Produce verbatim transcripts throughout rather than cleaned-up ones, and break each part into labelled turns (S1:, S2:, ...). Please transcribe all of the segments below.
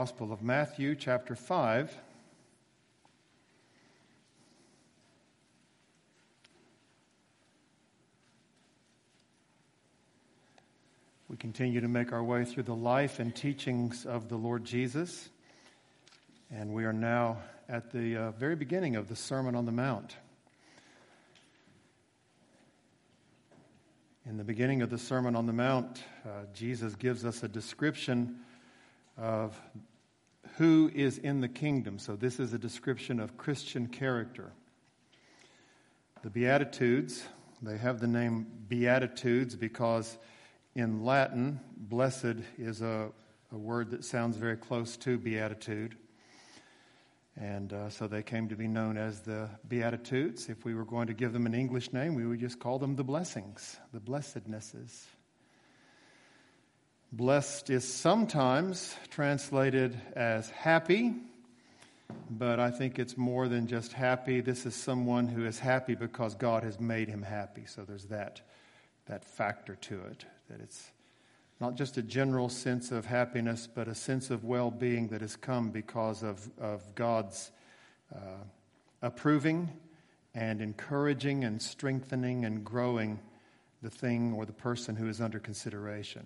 S1: Gospel of Matthew, chapter five. We continue to make our way through the life and teachings of the Lord Jesus, and we are now at the uh, very beginning of the Sermon on the Mount. In the beginning of the Sermon on the Mount, uh, Jesus gives us a description of who is in the kingdom. So this is a description of Christian character. The Beatitudes, they have the name Beatitudes because in Latin, blessed is a, a word that sounds very close to beatitude. And uh, so they came to be known as the Beatitudes. If we were going to give them an English name, we would just call them the blessings, the blessednesses. Blessed is sometimes translated as happy, but I think it's more than just happy. This is someone who is happy because God has made him happy. So there's that, that factor to it, that it's not just a general sense of happiness, but a sense of well-being that has come because of, of God's uh, approving and encouraging and strengthening and growing the thing or the person who is under consideration.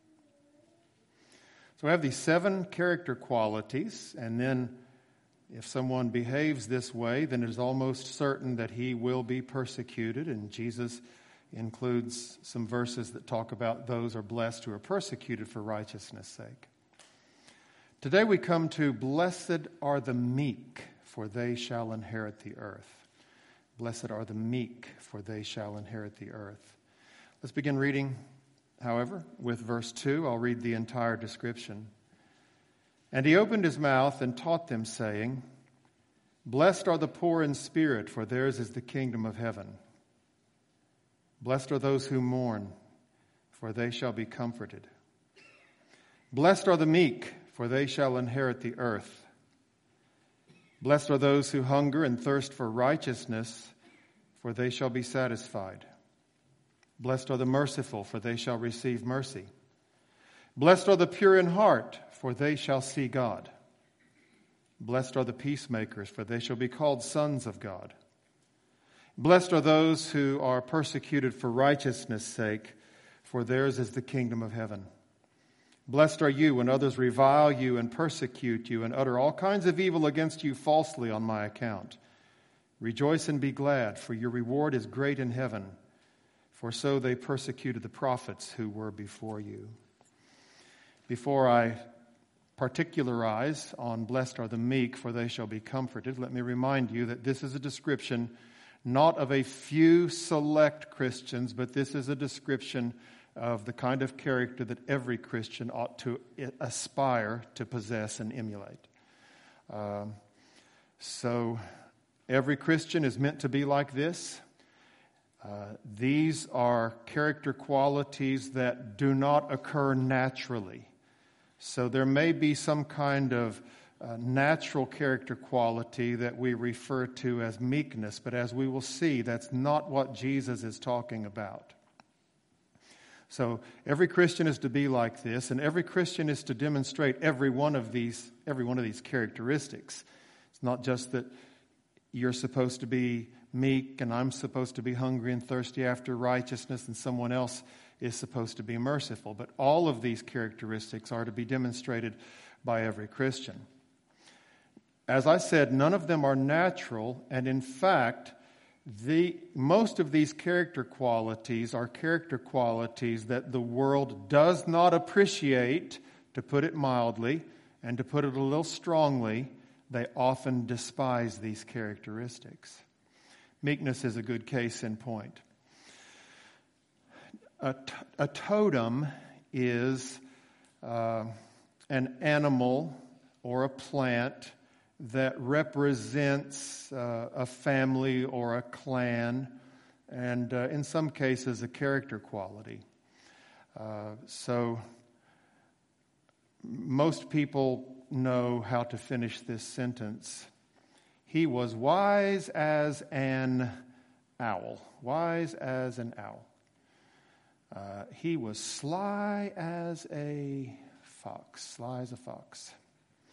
S1: So we have these seven character qualities, and then if someone behaves this way, then it is almost certain that he will be persecuted, and Jesus includes some verses that talk about those are blessed who are persecuted for righteousness' sake. Today we come to blessed are the meek, for they shall inherit the earth. Blessed are the meek, for they shall inherit the earth. Let's begin reading, however, with verse two. I'll read the entire description. And he opened his mouth and taught them, saying, Blessed are the poor in spirit, for theirs is the kingdom of heaven. Blessed are those who mourn, for they shall be comforted. Blessed are the meek, for they shall inherit the earth. Blessed are those who hunger and thirst for righteousness, for they shall be satisfied. Blessed are the merciful, for they shall receive mercy. Blessed are the pure in heart, for they shall see God. Blessed are the peacemakers, for they shall be called sons of God. Blessed are those who are persecuted for righteousness' sake, for theirs is the kingdom of heaven. Blessed are you when others revile you and persecute you and utter all kinds of evil against you falsely on my account. Rejoice and be glad, for your reward is great in heaven. For so they persecuted the prophets who were before you. Before I particularize on blessed are the meek, for they shall be comforted, let me remind you that this is a description not of a few select Christians, but this is a description of the kind of character that every Christian ought to aspire to possess and emulate. Um, so every Christian is meant to be like this. Uh, these are character qualities that do not occur naturally. So there may be some kind of uh, natural character quality that we refer to as meekness, but as we will see, that's not what Jesus is talking about. So every Christian is to be like this, and every Christian is to demonstrate every one of these, every one of these characteristics. It's not just that you're supposed to be meek and I'm supposed to be hungry and thirsty after righteousness and someone else is supposed to be merciful. But all of these characteristics are to be demonstrated by every Christian. As I said, none of them are natural, and in fact, the most of these character qualities are character qualities that the world does not appreciate, to put it mildly, and to put it a little strongly, they often despise these characteristics. Meekness is a good case in point. A, t- a totem is uh, an animal or a plant that represents uh, a family or a clan, and uh, in some cases a character quality. Uh, so most people know how to finish this sentence. He was wise as an owl. Wise as an owl. Uh, he was sly as a fox. Sly as a fox.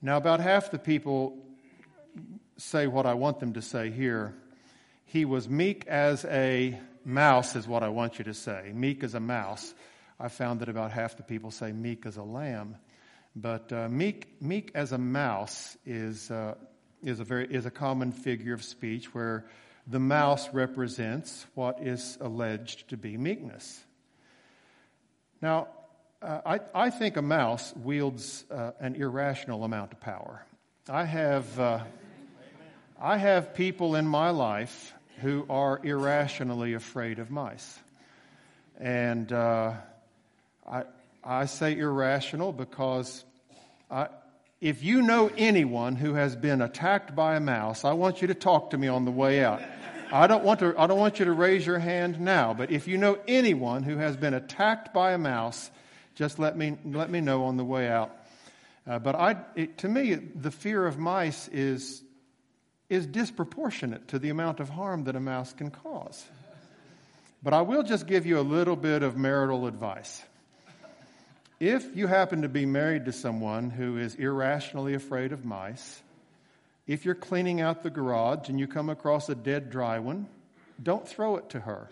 S1: Now, about half the people say what I want them to say here. He was meek as a mouse is what I want you to say. Meek as a mouse. I found that about half the people say meek as a lamb. But uh, meek meek as a mouse is uh, is a very is a common figure of speech where the mouse represents what is alleged to be meekness. Now, uh, I I think a mouse wields uh, an irrational amount of power. I have uh, I have people in my life who are irrationally afraid of mice, and uh, I. I say irrational because I, if you know anyone who has been attacked by a mouse, I want you to talk to me on the way out. I don't want to. I don't want you to raise your hand now. But if you know anyone who has been attacked by a mouse, just let me let me know on the way out. Uh, but I, it, to me, the fear of mice is is disproportionate to the amount of harm that a mouse can cause. But I will just give you a little bit of marital advice. If you happen to be married to someone who is irrationally afraid of mice, if you're cleaning out the garage and you come across a dead dry one, don't throw it to her.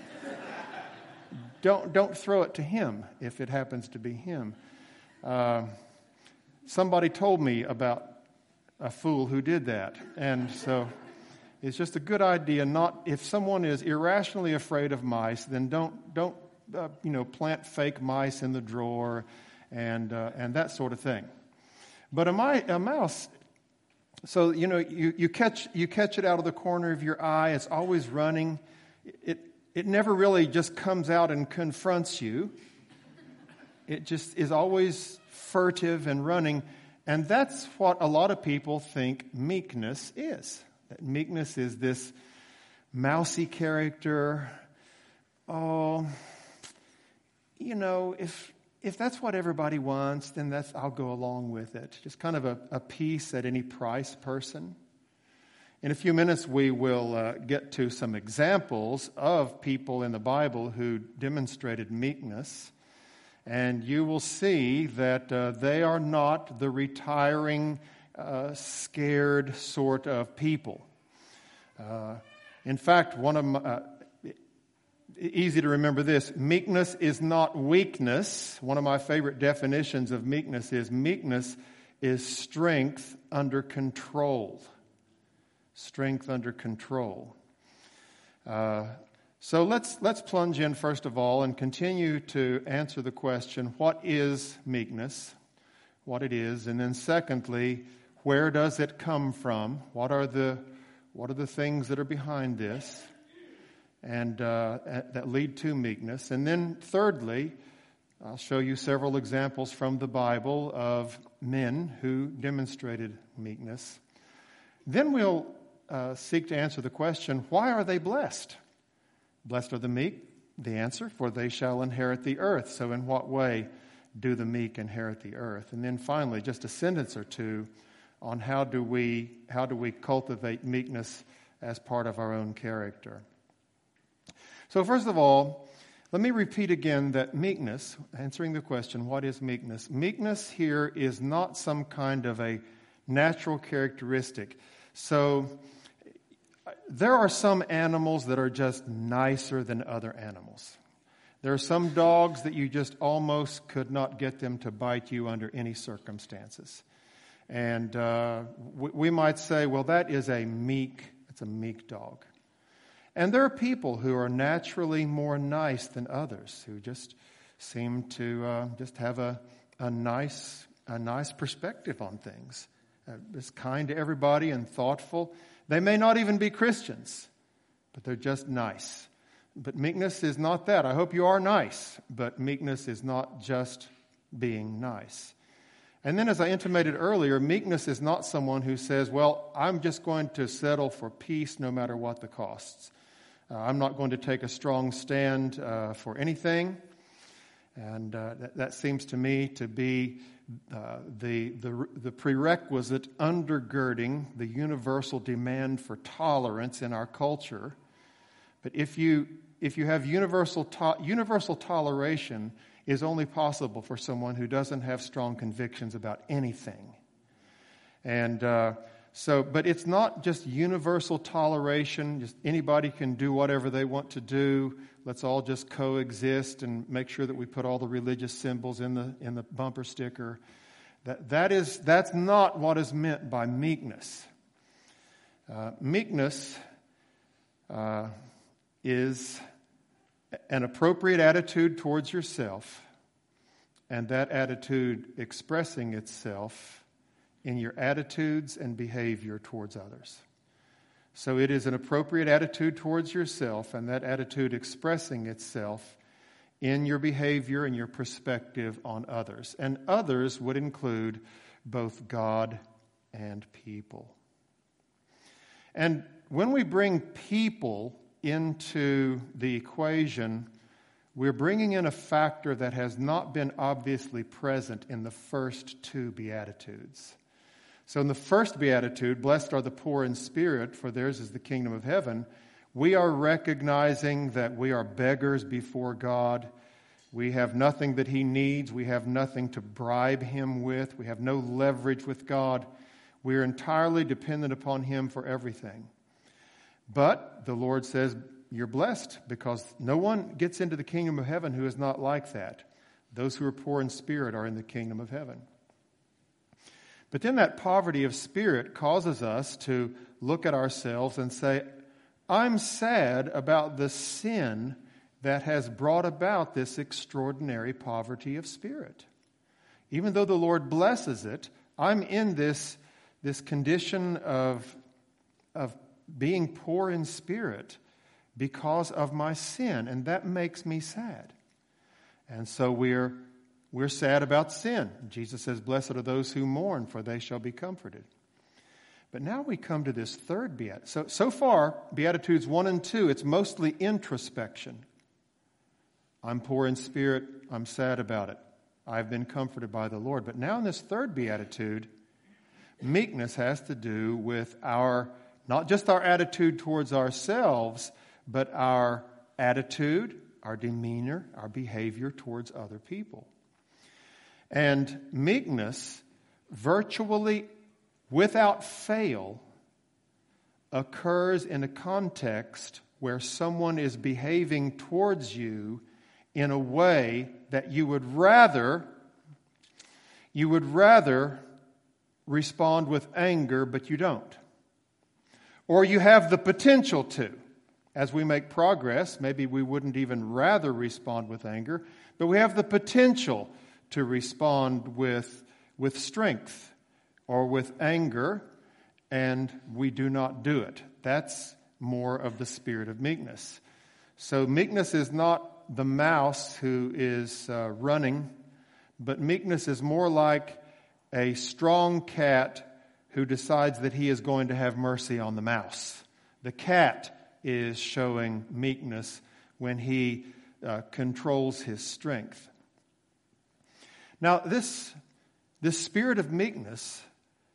S1: don't don't throw it to him if it happens to be him. Uh, somebody told me about a fool who did that, and so it's just a good idea. Not if someone is irrationally afraid of mice, then don't don't. Uh, you know, plant fake mice in the drawer and uh, and that sort of thing. But a, mi- a mouse, so, you know, you, you catch you catch it out of the corner of your eye. It's always running. It it never really just comes out and confronts you. It just is always furtive and running. And that's what a lot of people think meekness is. That meekness is this mousy character. Oh... You know, if if that's what everybody wants, then that's I'll go along with it. Just kind of a, a peace at any price person. In a few minutes, we will uh, get to some examples of people in the Bible who demonstrated meekness. And you will see that uh, they are not the retiring, uh, scared sort of people. Uh, in fact, one of my... Uh, Easy to remember this. Meekness is not weakness. One of my favorite definitions of meekness is meekness is strength under control. Strength under control. Uh, so let's let's plunge in first of all and continue to answer the question, what is meekness? What it is, and then secondly, where does it come from? What are the what are the things that are behind this? And uh, that lead to meekness. And then thirdly, I'll show you several examples from the Bible of men who demonstrated meekness. Then we'll uh, seek to answer the question, why are they blessed? Blessed are the meek. The answer, for they shall inherit the earth. So in what way do the meek inherit the earth? And then finally, just a sentence or two on how do we how do we cultivate meekness as part of our own character. So first of all, let me repeat again that meekness, answering the question, what is meekness? Meekness here is not some kind of a natural characteristic. So there are some animals that are just nicer than other animals. There are some dogs that you just almost could not get them to bite you under any circumstances. And uh, we, we might say, well, that is a meek, it's a meek dog. And there are people who are naturally more nice than others, who just seem to uh, just have a, a nice a nice perspective on things. Uh, just kind to everybody and thoughtful. They may not even be Christians, but they're just nice. But meekness is not that. I hope you are nice, but meekness is not just being nice. And then, as I intimated earlier, meekness is not someone who says, well, I'm just going to settle for peace no matter what the costs. Uh, I'm not going to take a strong stand uh, for anything. And uh, that, that seems to me to be uh, the, the, the prerequisite undergirding the universal demand for tolerance in our culture. But if you if you have universal to, universal toleration is only possible for someone who doesn't have strong convictions about anything. And uh, so, but it's not just universal toleration. Just anybody can do whatever they want to do. Let's all just coexist and make sure that we put all the religious symbols in the in the bumper sticker. That that is that's not what is meant by meekness. Uh, meekness uh, is an appropriate attitude towards yourself, and that attitude expressing itself in your attitudes and behavior towards others. So it is an appropriate attitude towards yourself, and that attitude expressing itself in your behavior and your perspective on others. And others would include both God and people. And when we bring people into the equation, we're bringing in a factor that has not been obviously present in the first two Beatitudes. So in the first Beatitude, blessed are the poor in spirit, for theirs is the kingdom of heaven, we are recognizing that we are beggars before God. We have nothing that He needs. We have nothing to bribe Him with. We have no leverage with God. We are entirely dependent upon Him for everything. But the Lord says, you're blessed, because no one gets into the kingdom of heaven who is not like that. Those who are poor in spirit are in the kingdom of heaven. But then that poverty of spirit causes us to look at ourselves and say, I'm sad about the sin that has brought about this extraordinary poverty of spirit. Even though the Lord blesses it, I'm in this, this condition of, of being poor in spirit because of my sin, and that makes me sad. And so we're we're sad about sin. Jesus says, blessed are those who mourn, for they shall be comforted. But now we come to this third beatitude. So, so far, Beatitudes one and two, it's mostly introspection. I'm poor in spirit. I'm sad about it. I've been comforted by the Lord. But now in this third beatitude, meekness has to do with our, not just our attitude towards ourselves, but our attitude, our demeanor, our behavior towards other people. And meekness, virtually without fail, occurs in a context where someone is behaving towards you in a way that you would rather, you would rather respond with anger, but you don't. Or you have the potential to. As we make progress, maybe we wouldn't even rather respond with anger, but we have the potential to respond with, with strength or with anger, and we do not do it. That's more of the spirit of meekness. So meekness is not the mouse who is uh, running, but meekness is more like a strong cat who decides that he is going to have mercy on the mouse. The cat is showing meekness when he uh, controls his strength. Now, this, this spirit of meekness,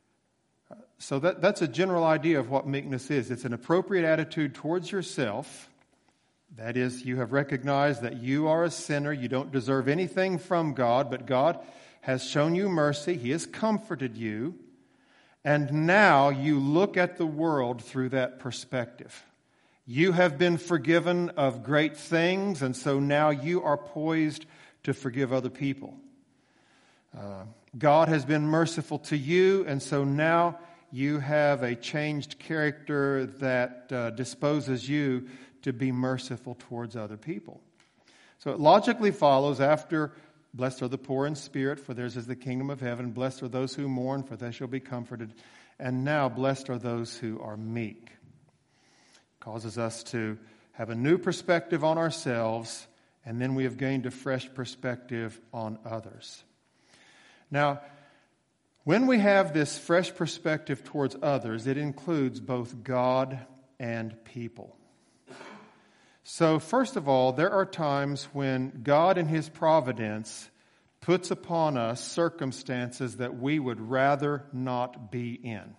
S1: so that, that's a general idea of what meekness is. It's an appropriate attitude towards yourself. That is, you have recognized that you are a sinner. You don't deserve anything from God, but God has shown you mercy. He has comforted you. And now you look at the world through that perspective. You have been forgiven of great things, and so now you are poised to forgive other people. Uh, God has been merciful to you, and so now you have a changed character that uh, disposes you to be merciful towards other people. So it logically follows after, blessed are the poor in spirit, for theirs is the kingdom of heaven. Blessed are those who mourn, for they shall be comforted. And now blessed are those who are meek. It causes us to have a new perspective on ourselves, and then we have gained a fresh perspective on others. Now, when we have this fresh perspective towards others, it includes both God and people. So, first of all, there are times when God in His providence puts upon us circumstances that we would rather not be in.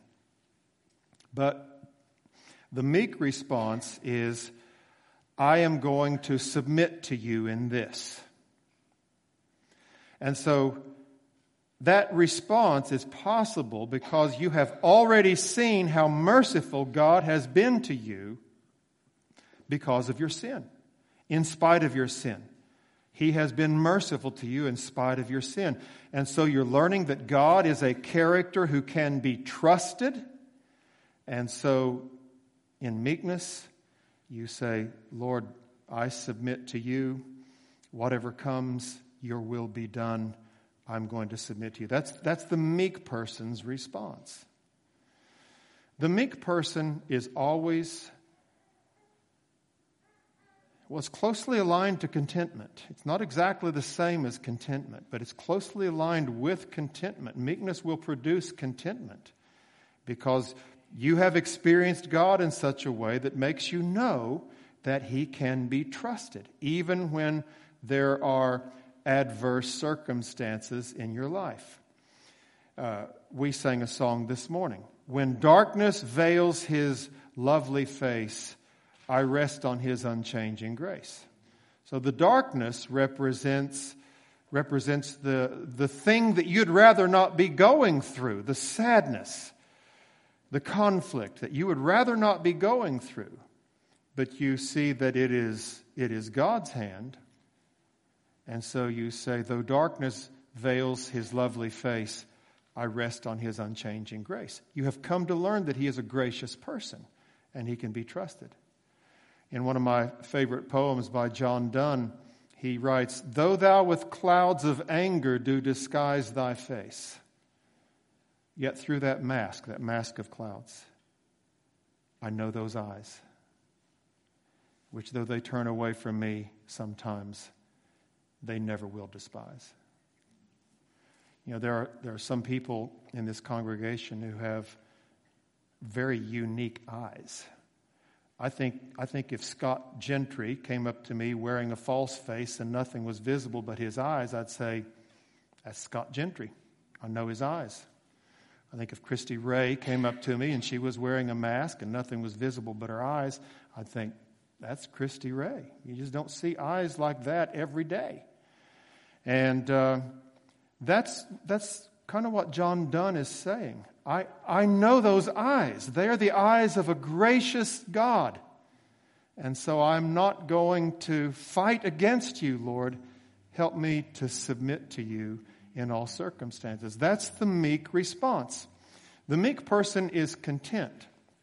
S1: But the meek response is, I am going to submit to you in this. And so, that response is possible because you have already seen how merciful God has been to you because of your sin, in spite of your sin. He has been merciful to you in spite of your sin. And so you're learning that God is a character who can be trusted. And so in meekness, you say, Lord, I submit to you. Whatever comes, your will be done. I'm going to submit to you. That's, that's the meek person's response. The meek person is always, well, it's closely aligned to contentment. It's not exactly the same as contentment, but it's closely aligned with contentment. Meekness will produce contentment because you have experienced God in such a way that makes you know that He can be trusted, even when there are adverse circumstances in your life. Uh, we sang a song this morning. When darkness veils His lovely face, I rest on His unchanging grace. So the darkness represents represents the, the thing that you'd rather not be going through, the sadness, the conflict that you would rather not be going through. But you see that it is it is God's hand. And so you say, though darkness veils His lovely face, I rest on His unchanging grace. You have come to learn that He is a gracious person and He can be trusted. In one of my favorite poems by John Donne, he writes, though thou with clouds of anger do disguise thy face, yet through that mask, that mask of clouds, I know those eyes, which though they turn away from me sometimes, they never will despise. You know, there are there are some people in this congregation who have very unique eyes. I think I think if Scott Gentry came up to me wearing a false face and nothing was visible but his eyes, I'd say, that's Scott Gentry. I know his eyes. I think if Christy Ray came up to me and she was wearing a mask and nothing was visible but her eyes, I'd think, that's Christy Ray. You just don't see eyes like that every day. And uh, that's that's kind of what John Donne is saying. I, I know those eyes. They are the eyes of a gracious God. And so I'm not going to fight against you, Lord. Help me to submit to you in all circumstances. That's the meek response. The meek person is content.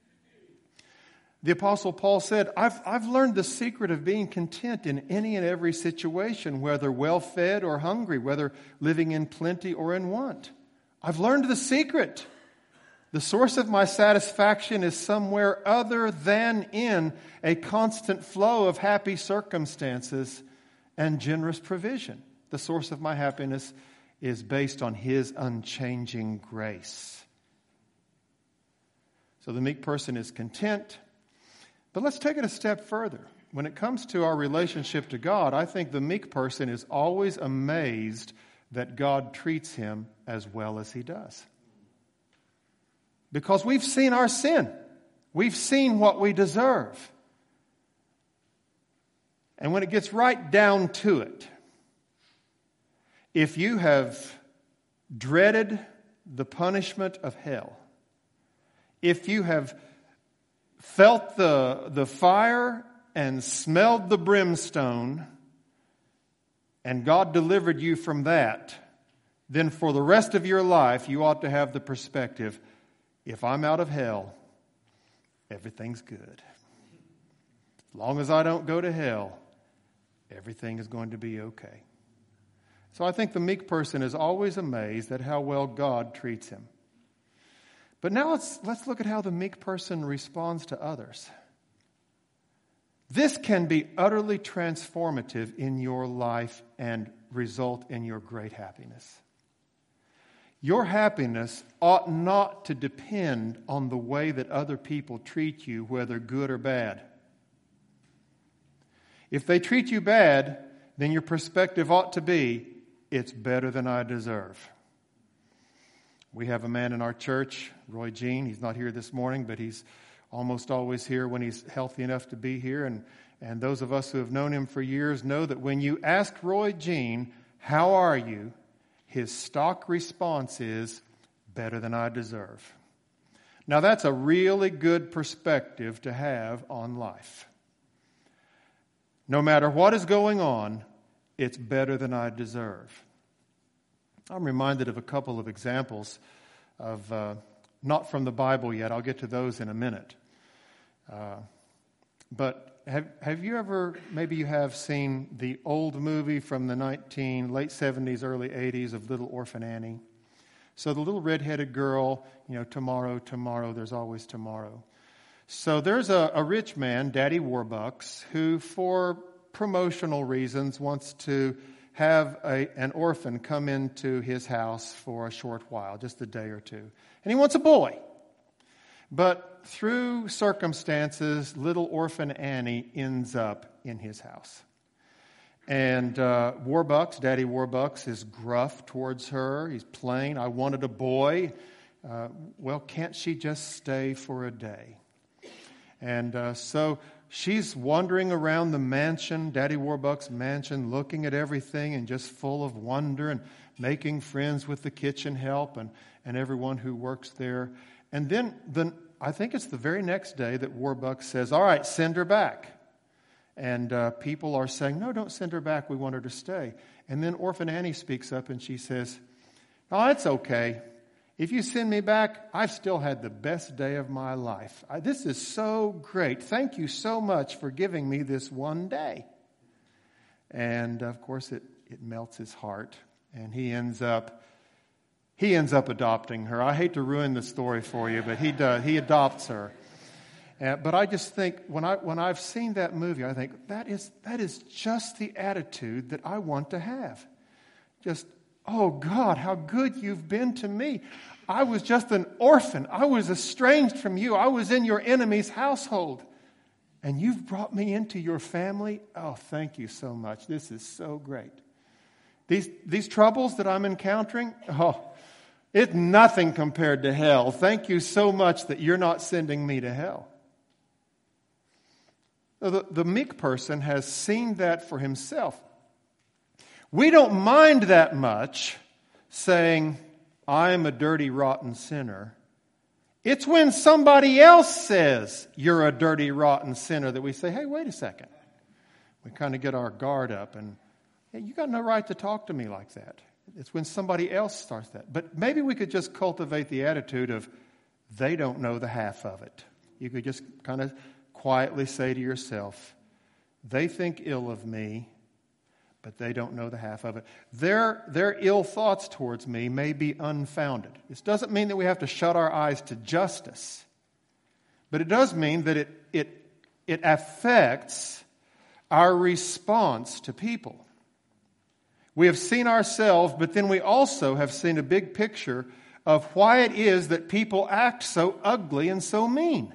S1: The Apostle Paul said, I've, I've learned the secret of being content in any and every situation, whether well-fed or hungry, whether living in plenty or in want. I've learned the secret. The source of my satisfaction is somewhere other than in a constant flow of happy circumstances and generous provision. The source of my happiness is based on His unchanging grace. So the meek person is content. But let's take it a step further. When it comes to our relationship to God, I think the meek person is always amazed that God treats him as well as He does. Because we've seen our sin. We've seen what we deserve. And when it gets right down to it, if you have dreaded the punishment of hell, if you have felt the, the fire and smelled the brimstone, and God delivered you from that, then for the rest of your life, you ought to have the perspective, if I'm out of hell, everything's good. As long as I don't go to hell, everything is going to be okay. So I think the meek person is always amazed at how well God treats him. But now let's, let's look at how the meek person responds to others. This can be utterly transformative in your life and result in your great happiness. Your happiness ought not to depend on the way that other people treat you, whether good or bad. If they treat you bad, then your perspective ought to be, it's better than I deserve. We have a man in our church, Roy Jean. He's not here this morning, but he's almost always here when he's healthy enough to be here. And, and those of us who have known him for years know that when you ask Roy Jean, how are you? his stock response is, better than I deserve. Now that's a really good perspective to have on life. No matter what is going on, it's better than I deserve. I'm reminded of a couple of examples of, uh, not from the Bible yet, I'll get to those in a minute. Uh, but have have you ever, maybe you have seen the old movie from the nineteen, late seventies, early eighties of Little Orphan Annie? So the little redheaded girl, you know, tomorrow, tomorrow, there's always tomorrow. So there's a, a rich man, Daddy Warbucks, who for promotional reasons wants to have a, an orphan come into his house for a short while, just a day or two. And he wants a boy. But through circumstances, little orphan Annie ends up in his house. And uh, Warbucks, Daddy Warbucks, is gruff towards her. He's plain, I wanted a boy. Uh, well, can't she just stay for a day? And uh, so she's wandering around the mansion, Daddy Warbucks' mansion, looking at everything and just full of wonder and making friends with the kitchen help and, and everyone who works there. And then the, I think it's the very next day that Warbucks says, all right, send her back. And uh, people are saying, no, don't send her back. We want her to stay. And then Orphan Annie speaks up and she says, oh, it's okay. If you send me back, I've still had the best day of my life. I, this is so great. Thank you so much for giving me this one day. And of course, it, it melts his heart. And he ends up, he ends up adopting her. I hate to ruin the story for you, but he does. He adopts her. Uh, but I just think, when, I, when I've seen that movie, I think, that is, that is just the attitude that I want to have. Just, oh God, how good you've been to me. I was just an orphan. I was estranged from you. I was in your enemy's household. And you've brought me into your family. Oh, thank you so much. This is so great. These, these troubles that I'm encountering, oh, it's nothing compared to hell. Thank you so much that you're not sending me to hell. The, the meek person has seen that for himself. We don't mind that much saying, I'm a dirty, rotten sinner. It's when somebody else says you're a dirty, rotten sinner that we say, hey, wait a second. We kind of get our guard up and, hey, you got no right to talk to me like that. It's when somebody else starts that. But maybe we could just cultivate the attitude of, they don't know the half of it. You could just kind of quietly say to yourself, they think ill of me, but they don't know the half of it. Their, their ill thoughts towards me may be unfounded. This doesn't mean that we have to shut our eyes to justice, but it does mean that it, it, it affects our response to people. We have seen ourselves, but then we also have seen a big picture of why it is that people act so ugly and so mean.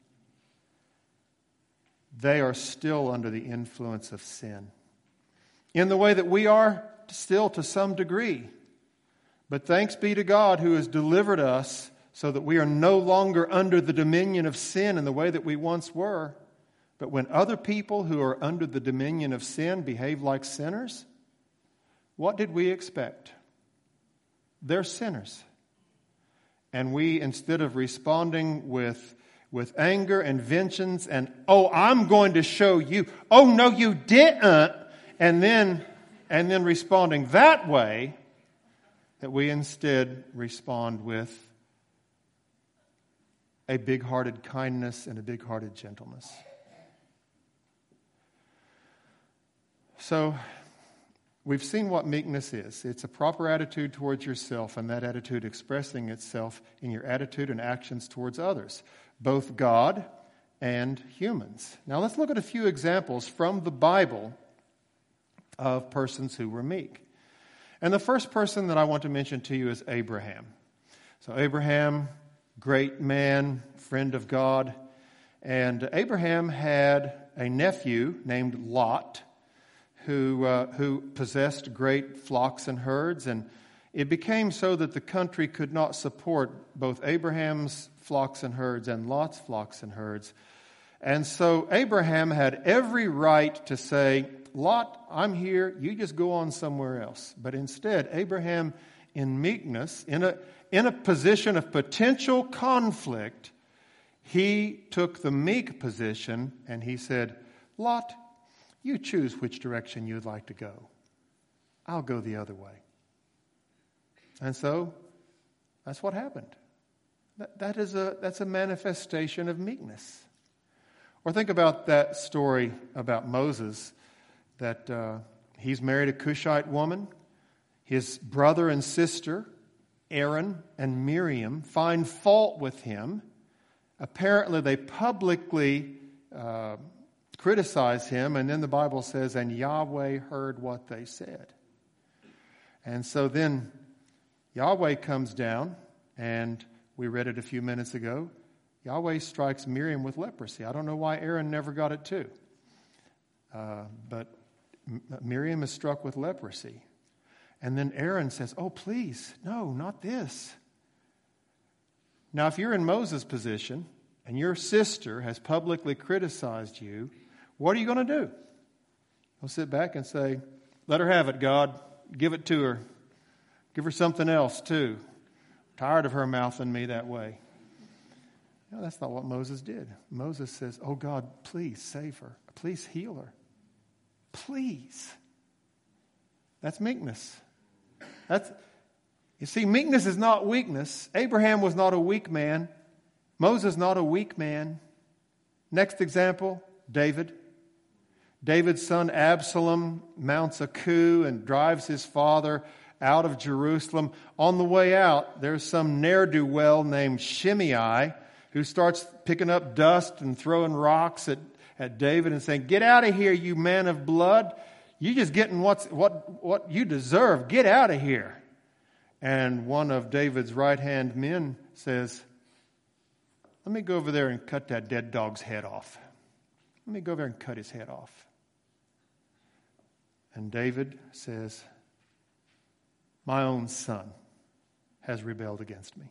S1: They are still under the influence of sin, in the way that we are still to some degree. But thanks be to God who has delivered us so that we are no longer under the dominion of sin in the way that we once were. But when other people who are under the dominion of sin behave like sinners, what did we expect? They're sinners. And we, instead of responding with with anger and vengeance and, oh, I'm going to show you. Oh, no, you didn't. And then, and then responding that way, that we instead respond with a big-hearted kindness and a big-hearted gentleness. So, we've seen what meekness is. It's a proper attitude towards yourself, and that attitude expressing itself in your attitude and actions towards others, both God and humans. Now let's look at a few examples from the Bible of persons who were meek. And the first person that I want to mention to you is Abraham. So Abraham, great man, friend of God. And Abraham had a nephew named Lot who, uh, who possessed great flocks and herds. And it became so that the country could not support both Abraham's flocks and herds and Lot's flocks and herds. And so Abraham had every right to say, Lot, I'm here, you just go on somewhere else. But instead, Abraham in meekness, in a, in a position of potential conflict, he took the meek position and he said, Lot, you choose which direction you'd like to go. I'll go the other way. And so that's what happened. That, that is a, that's a manifestation of meekness. Or think about that story about Moses, that uh, he's married a Cushite woman. His brother and sister, Aaron and Miriam, find fault with him. Apparently, they publicly uh, criticize him, and then the Bible says, and Yahweh heard what they said. And so then Yahweh comes down, and we read it a few minutes ago. Yahweh strikes Miriam with leprosy. I don't know why Aaron never got it too. Uh, but M- Miriam is struck with leprosy. And then Aaron says, oh, please, no, not this. Now, if you're in Moses' position and your sister has publicly criticized you, what are you going to do? You'll sit back and say, let her have it, God. Give it to her. Give her something else, too. I'm tired of her mouthing me that way. No, that's not what Moses did. Moses says, oh, God, please save her. Please heal her. Please. That's meekness. That's, you see, meekness is not weakness. Abraham was not a weak man. Moses not a weak man. Next example, David. David's son Absalom mounts a coup and drives his father out of Jerusalem. On the way out, there's some ne'er-do-well named Shimei who starts picking up dust and throwing rocks at, at David and saying, get out of here, you man of blood. You're just getting what's, what, what you deserve. Get out of here. And one of David's right-hand men says, let me go over there and cut that dead dog's head off. Let me go over there and cut his head off. And David says, my own son has rebelled against me.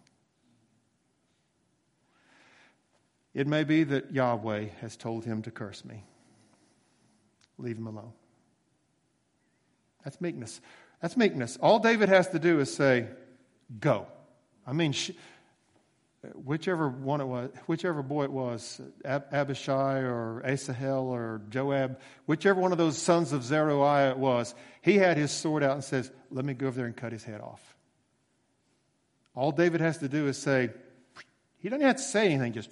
S1: It may be that Yahweh has told him to curse me. Leave him alone. That's meekness. That's meekness. All David has to do is say, go. I mean, sh- whichever one it was, whichever boy it was, Ab- Abishai or Asahel or Joab, whichever one of those sons of Zeruiah it was, he had his sword out and says, let me go over there and cut his head off. All David has to do is say, he doesn't have to say anything, just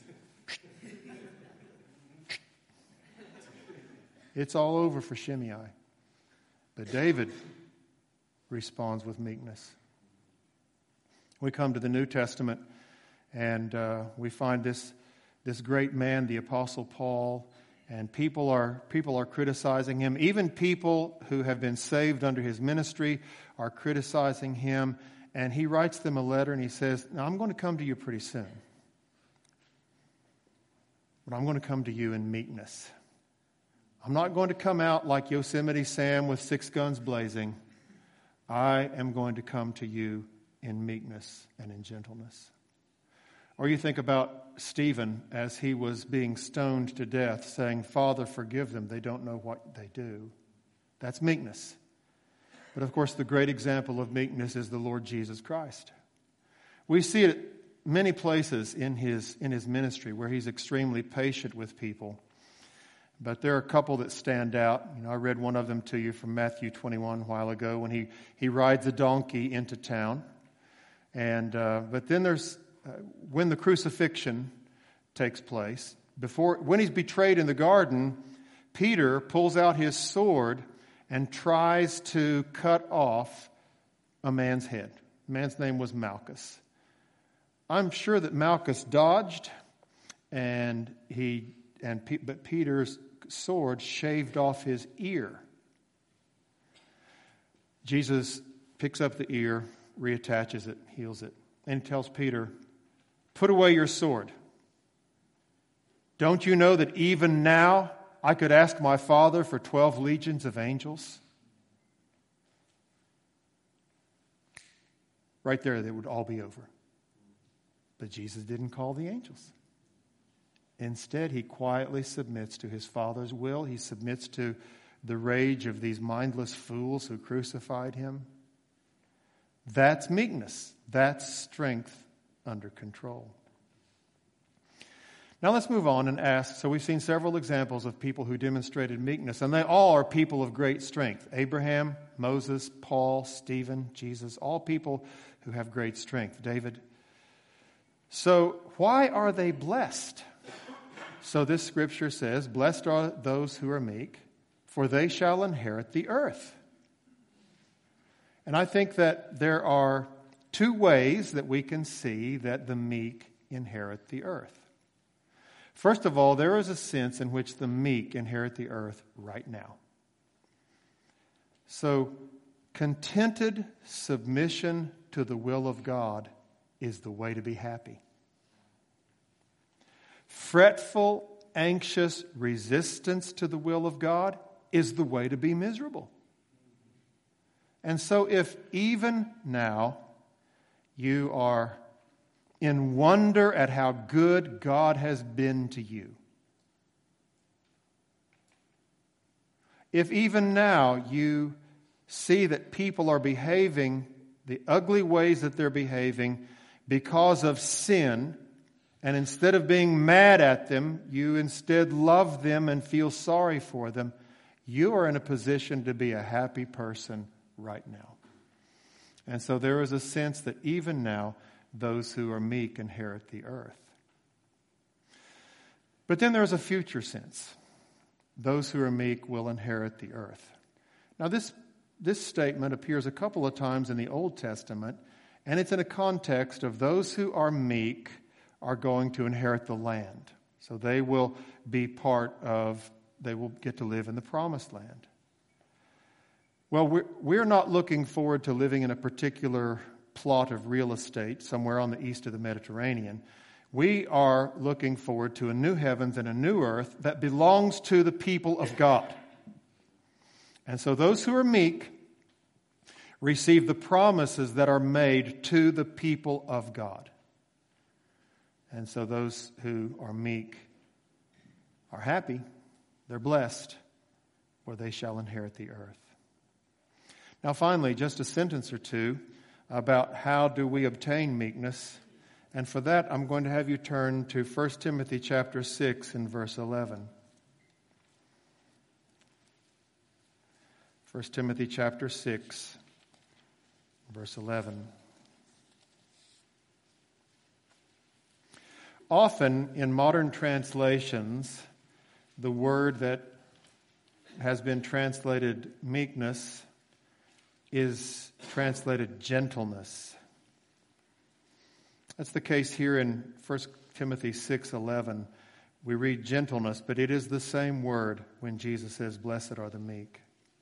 S1: it's all over for Shimei. But David responds with meekness. We come to the New Testament, and uh, we find this, this great man, the Apostle Paul, and people are, people are criticizing him. Even people who have been saved under his ministry are criticizing him. And he writes them a letter, and he says, now, I'm going to come to you pretty soon. But I'm going to come to you in meekness. I'm not going to come out like Yosemite Sam with six guns blazing. I am going to come to you in meekness and in gentleness. Or you think about Stephen as he was being stoned to death, saying, Father, forgive them. They don't know what they do. That's meekness. But of course, the great example of meekness is the Lord Jesus Christ. We see it many places in his, in his ministry where he's extremely patient with people. But there are a couple that stand out. You know, I read one of them to you from Matthew twenty-one a while ago when he, he rides a donkey into town. And uh, but then there's uh, when the crucifixion takes place. Before when he's betrayed in the garden, Peter pulls out his sword and tries to cut off a man's head. The man's name was Malchus. I'm sure that Malchus dodged, and he and but Peter's sword shaved off his ear. Jesus picks up the ear, reattaches it, heals it, and he tells Peter, "Put away your sword. Don't you know that even now I could ask my Father for twelve legions of angels?" Right there, they would all be over. But Jesus didn't call the angels. Instead, he quietly submits to his Father's will. He submits to the rage of these mindless fools who crucified him. That's meekness. That's strength under control. Now let's move on and ask, so we've seen several examples of people who demonstrated meekness, and they all are people of great strength. Abraham, Moses, Paul, Stephen, Jesus, all people who have great strength. David. So why are they blessed? So this scripture says, blessed are those who are meek, for they shall inherit the earth. And I think that there are two ways that we can see that the meek inherit the earth. First of all, there is a sense in which the meek inherit the earth right now. So, contented submission to the will of God is the way to be happy. Fretful, anxious resistance to the will of God is the way to be miserable. And so if even now you are in wonder at how good God has been to you, if even now you see that people are behaving the ugly ways that they're behaving because of sin, and instead of being mad at them, you instead love them and feel sorry for them, you are in a position to be a happy person right now. And so there is a sense that even now, those who are meek inherit the earth. But then there's a future sense. Those who are meek will inherit the earth. Now this, this statement appears a couple of times in the Old Testament, and it's in a context of those who are meek are going to inherit the land. So they will be part of, they will get to live in the promised land. Well, we're, we're not looking forward to living in a particular plot of real estate somewhere on the east of the Mediterranean. We are looking forward to a new heavens and a new earth that belongs to the people of God. And so those who are meek receive the promises that are made to the people of God. And so those who are meek are happy, they're blessed, for they shall inherit the earth. Now finally, just a sentence or two about how do we obtain meekness. And for that, I'm going to have you turn to First Timothy chapter six and verse eleven. First Timothy chapter six, verse eleven. Often in modern translations, the word that has been translated meekness is translated gentleness. That's the case here in First Timothy six eleven. We read gentleness, but it is the same word when Jesus says, blessed are the meek.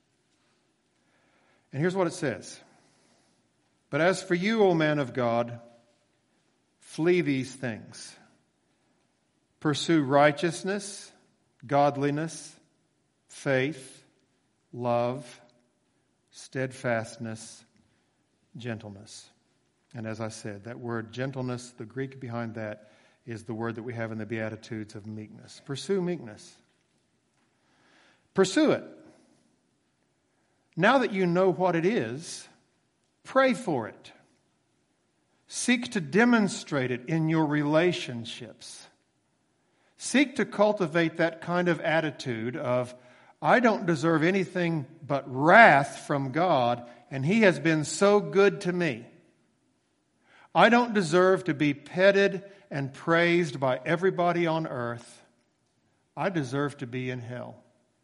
S1: And here's what it says. But as for you, O man of God, flee these things. Pursue righteousness, godliness, faith, love, steadfastness, gentleness. And as I said, that word gentleness, the Greek behind that is the word that we have in the Beatitudes of meekness. Pursue meekness. Pursue it. Now that you know what it is, pray for it. Seek to demonstrate it in your relationships. Seek to cultivate that kind of attitude of, I don't deserve anything but wrath from God, and He has been so good to me. I don't deserve to be petted and praised by everybody on earth. I deserve to be in hell.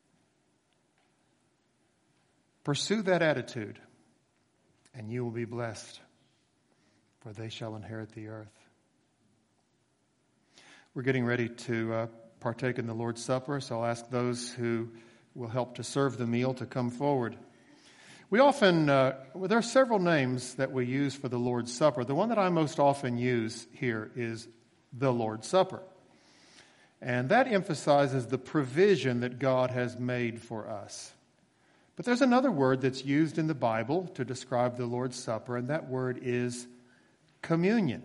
S1: Pursue that attitude, and you will be blessed, for they shall inherit the earth. We're getting ready to uh, partake in the Lord's Supper, so I'll ask those who will help to serve the meal to come forward. We often, uh, well, there are several names that we use for the Lord's Supper. The one that I most often use here is the Lord's Supper. And that emphasizes the provision that God has made for us. But there's another word that's used in the Bible to describe the Lord's Supper, and that word is communion.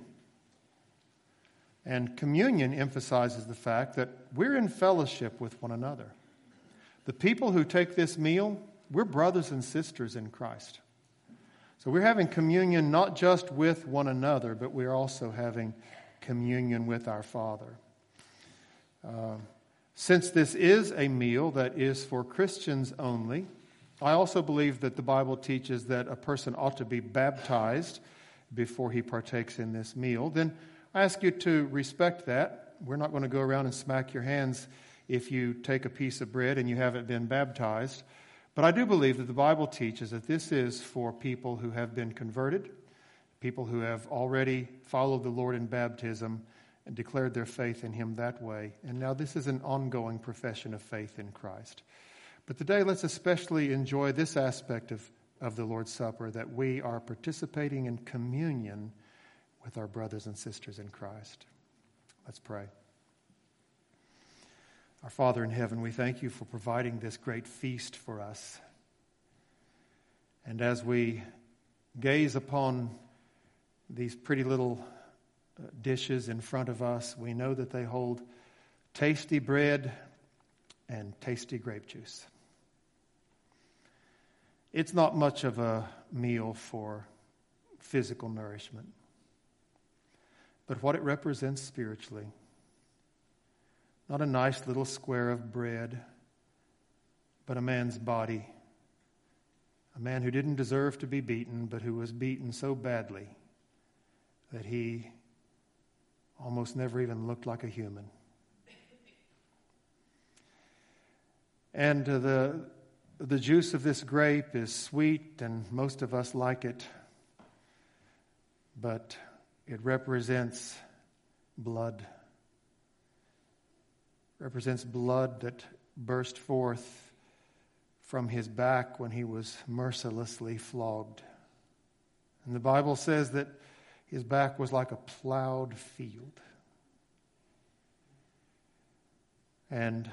S1: And communion emphasizes the fact that we're in fellowship with one another. The people who take this meal, we're brothers and sisters in Christ. So we're having communion not just with one another, but we're also having communion with our Father. Uh, since this is a meal that is for Christians only, I also believe that the Bible teaches that a person ought to be baptized before he partakes in this meal. Then I ask you to respect that. We're not going to go around and smack your hands if you take a piece of bread and you haven't been baptized. But I do believe that the Bible teaches that this is for people who have been converted, people who have already followed the Lord in baptism and declared their faith in Him that way. And now this is an ongoing profession of faith in Christ. But today, let's especially enjoy this aspect of, of the Lord's Supper, that we are participating in communion with our brothers and sisters in Christ. Let's pray. Our Father in heaven, we thank you for providing this great feast for us. And as we gaze upon these pretty little dishes in front of us, we know that they hold tasty bread and tasty grape juice. It's not much of a meal for physical nourishment, but what it represents spiritually. Not a nice little square of bread, but a man's body. A man who didn't deserve to be beaten, but who was beaten so badly that he almost never even looked like a human. And uh, the the juice of this grape is sweet, and most of us like it, but it represents blood. Represents blood that burst forth from his back when he was mercilessly flogged. And the Bible says that his back was like a plowed field. And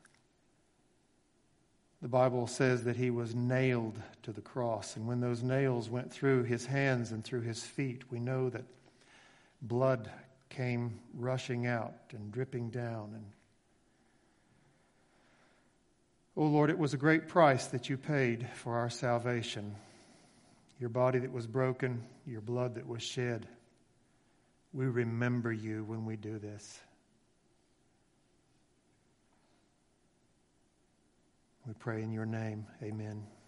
S1: the Bible says that he was nailed to the cross. And when those nails went through his hands and through his feet, we know that blood came rushing out and dripping down. And oh Lord, it was a great price that you paid for our salvation. Your body that was broken, your blood that was shed. We remember you when we do this. We pray in your name. Amen.